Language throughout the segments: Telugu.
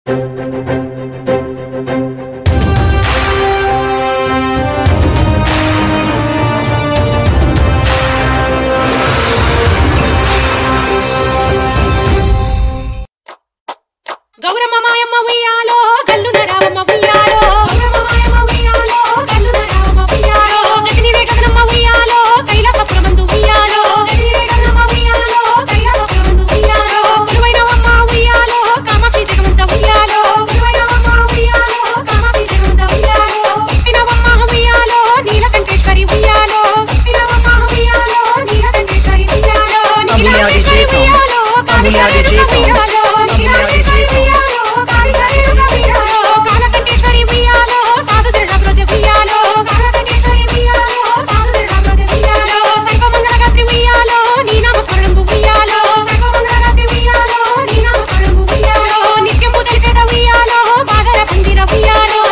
గౌరమ్మ మాయమ్మ ఉయ్యాలో గల్లున రావమ్మ ఉయ్యాలో గజనివే గగనమ్మ ఉయ్యాలో కైలాసపురమందు ఉయ్యాలో గురువైనవమ్మ ఉయ్యాలో కామాక్షి జగమంత ఉయ్యాలో వినవమ్మ ఉయ్యాలో నీలకంఠేశ్వరి ఉయ్యాలో కాలకంఠేశ్వరి ఉయ్యాలో సాధు జడబ్రోజ ఉయ్యాలో సర్వమంగళగాత్రి ఉయ్యాలో నీ నామస్మరణంబు ఉయ్యాలో నిత్యము తెలిసేద ఉయ్యాలో బాగర పందిర ఉయ్యాలో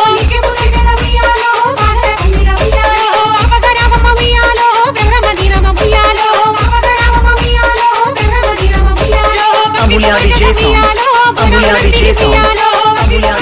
పాపగరామమ్మ ఉయ్యాలో బ్రహ్మదీనమ ఉయ్యాలో Amulya DJ songs.